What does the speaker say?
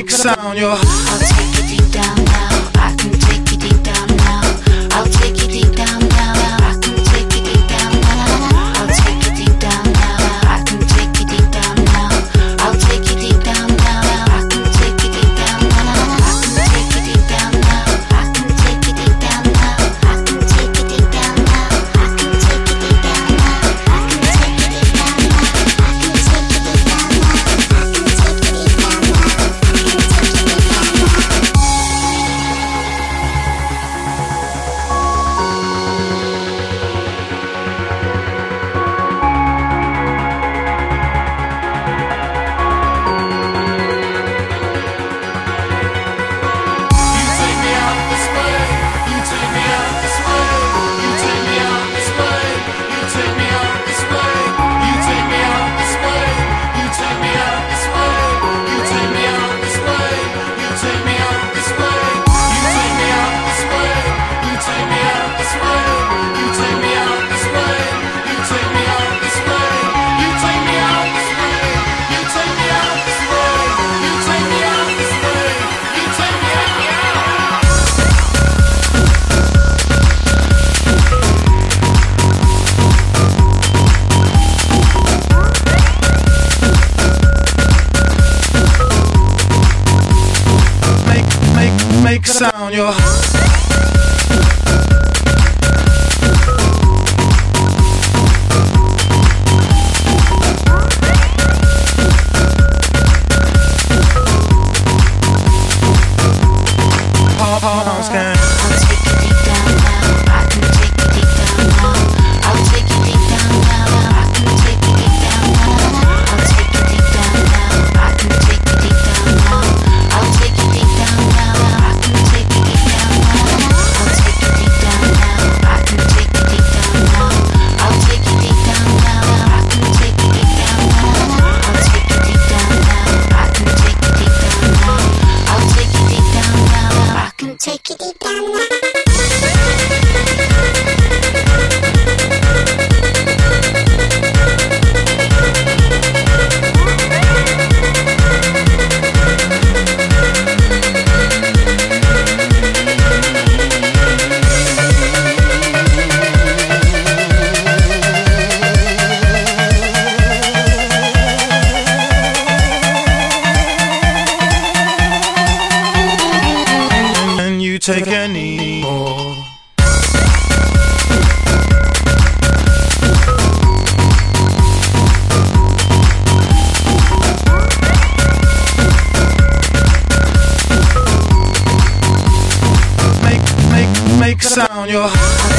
make sound. Your I'll take you deep down now. I can take you deep down now. I'll take you deep down now. I can take you deep down now. I'll take you deep down now. I can take you deep down now. I'll take you deep down now. I can take you deep down now. I can take you deep down now. I can take you deep down now. I can take you deep down now. I can take you deep down now. I can take you deep down now. I can take you deep down now. I can take you deep down now. make sound. Your palms can. I'll take you deep down now. I can take you deep down now. I'll take you deep down now. I can take you deep down now. I'll take you deep down now. I can take you deep down now. I'll take you deep down now. I can take you deep down now. I'll take you deep down now. I can take you deep down now. I'll take you deep down now. I can take you deep down now. I'll take you deep down now. I can take you deep down now. I'll take you deep down now. I can take you deep down now. Take any more. Make sound. Your